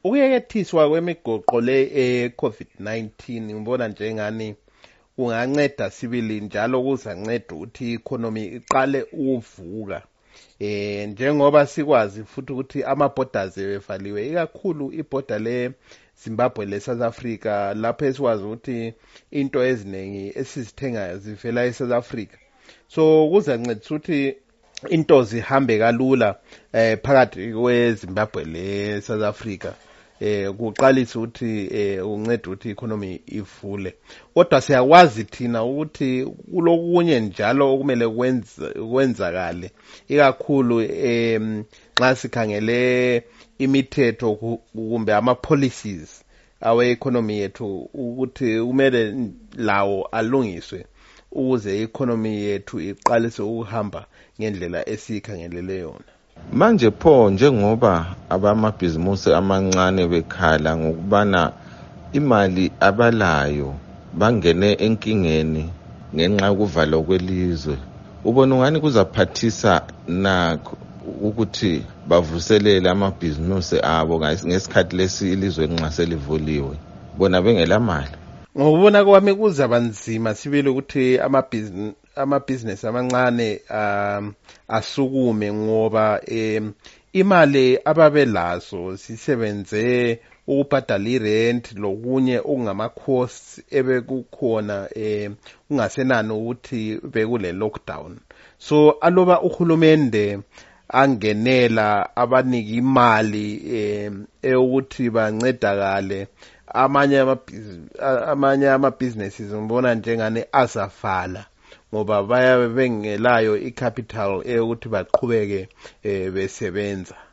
Ukuyekethiswa kwemigoqo le COVID-19 ngibona njengani kunganceda sibili njalo kuzanceda ukuthi i-economy iqale ukuvuka. Njengoba sikwazi futhi ukuthi ama-borders evaliwe ikakhulu iborder le Zimbabwe le South Africa lapho esikwazi ukuthi into eziningi esizithenga zivela eSouth Africa. So kuzancedisa ukuthi into zihambe kalula phakathi kweZimbabwe le South Africa. Kuqalisa ukuthi uncede ukuthi economy ivule. Kodwa siyakwazi thina ukuthi kulokunye njalo okumele kwenzakale ikakhulu nxa sikhangele imithetho kumbe ama policies awe economy yethu ukuthi kumele lawo alungiswe ukuze economy yethu iqalise ukuhamba ngendlela esikhangelele yona. Manje pho njengoba abamabhizimusi amancane bekhala ngokubana imali abalayo bangene enkingeni ngenxa yokuvalwa kwelizwe, ubona ngani kuzaphathisa nakho ukuthi bavuselele amabhizimusi abo ngesikhathi lesi ilizwe nxa selivuliwe bona bengela mali? Ngokubona kwami kuzaba nzima sibile ukuthi amabhizinesi amancane asukume ngoba imali ababelazo sisebenze ukubhadala irent lokunye okungama costs ebekukhona kungasenani ukuthi bekule lockdown. So aloba uhulumende angenela abaniki imali ukuthi bancedakale amanye ama-businesses ngibona njengane azafala ngoba bayabe bengelayo icapital ukuthi baqhubeke besebenza.